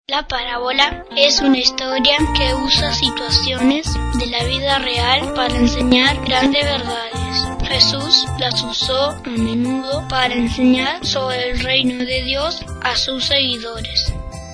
La parábola es una historia que usa situaciones de la vida real para enseñar grandes verdades. Jesús las usó a menudo para enseñar sobre el reino de Dios a sus seguidores.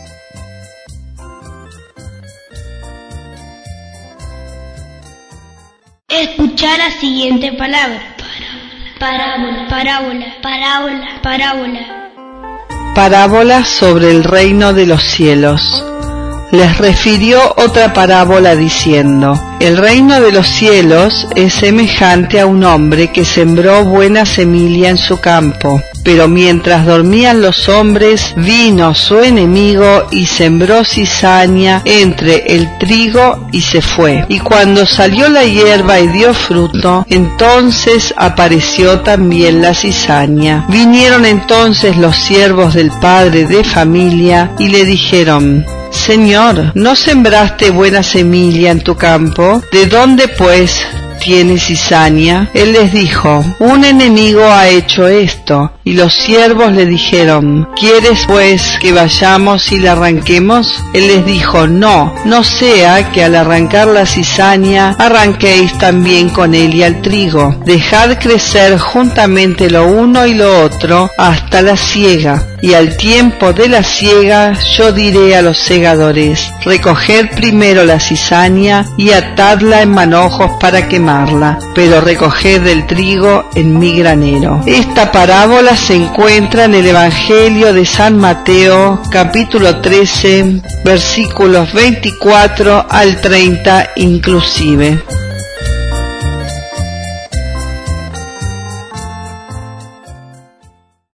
Escuchar la siguiente palabra. Parábola, parábola, parábola, parábola. Parábola sobre el reino de los cielos. Les refirió otra parábola diciendo: el reino de los cielos es semejante a un hombre que sembró buena semilla en su campo. Pero mientras dormían los hombres, vino su enemigo y sembró cizaña entre el trigo y se fue. Y cuando salió la hierba y dio fruto, entonces apareció también la cizaña. Vinieron entonces los siervos del padre de familia y le dijeron: Señor, ¿no sembraste buena semilla en tu campo? ¿De dónde pues tiene cizaña? Él les dijo: un enemigo ha hecho esto. Y los siervos le dijeron: ¿quieres pues que vayamos y la arranquemos? Él les dijo: no sea que al arrancar la cizaña arranquéis también con ella el trigo. Dejad crecer juntamente lo uno y lo otro hasta la siega. Y al tiempo de la siega yo diré a los segadores: recoged primero la cizaña y atadla en manojos para quemarla, pero recoged el trigo en mi granero. Esta parábola se encuentra en el Evangelio de San Mateo, capítulo 13, versículos 24 al 30 inclusive.